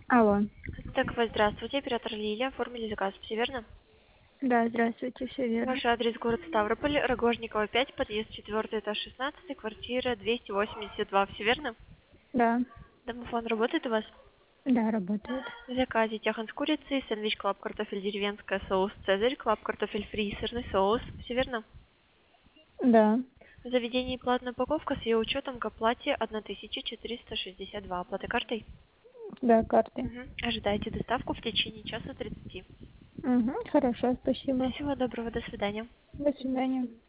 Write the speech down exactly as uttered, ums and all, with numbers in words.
Алло. Так, вот, здравствуйте, оператор Лилия, оформили заказ, все верно? Да, здравствуйте, все верно. Ваш адрес город Ставрополь, Рогожникова пять, подъезд четвертый, этаж шестнадцать, квартира двести восемьдесят два, все верно? Да, Домофон работает у вас? да, работает. В заказе тяхан с курицей, сэндвич клаб картофель деревенская, соус цезарь, клаб картофель фри, сырный соус, все верно? Да, В заведении платная упаковка с ее учетом к оплате тысяча четыреста шестьдесят два. Оплата картой? да, карты. Мгм. Ожидайте доставку в течение часа тридцати. Угу, хорошо, спасибо. Всего доброго, до свидания. До свидания.